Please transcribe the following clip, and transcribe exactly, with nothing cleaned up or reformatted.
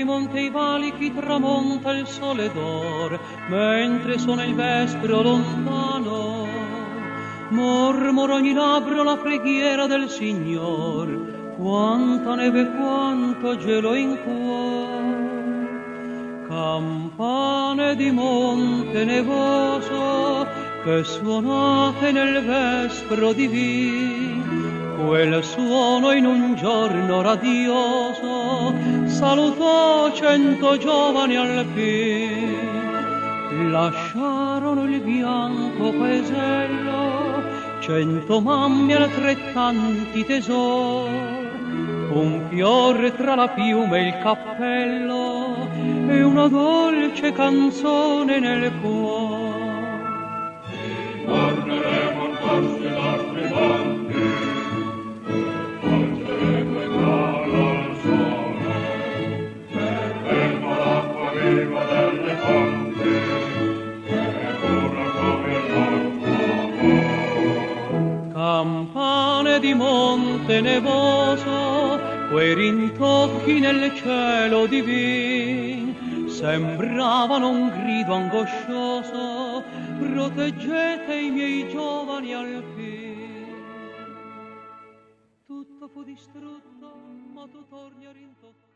i monti e i valichi tramonta il sole d'or, mentre suona il vespro lontano. Mormora ogni labbro la preghiera del Signor, quanta neve, quanto gelo in cuor. Campane di monte nevoso, che suonate nel vespro divin, quel suono in un giorno radioso salutò cento giovani alpin. Lasciarono il bianco paesello, cento mamme altrettanti tesor, un fiore tra la piuma e il cappello e una dolce canzone nel cuore. Torneremo in questi nostri monti, volgeremo in mano al sole, berremo l'acqua viva delle fonti, che pura come il nostro amore. Campane di monte nevoso, quei rintocchi nel cielo divin, sembravano un grido angoscioso: proteggete i miei giovani alpini. Tutto fu distrutto, ma tu torni a rintoccare.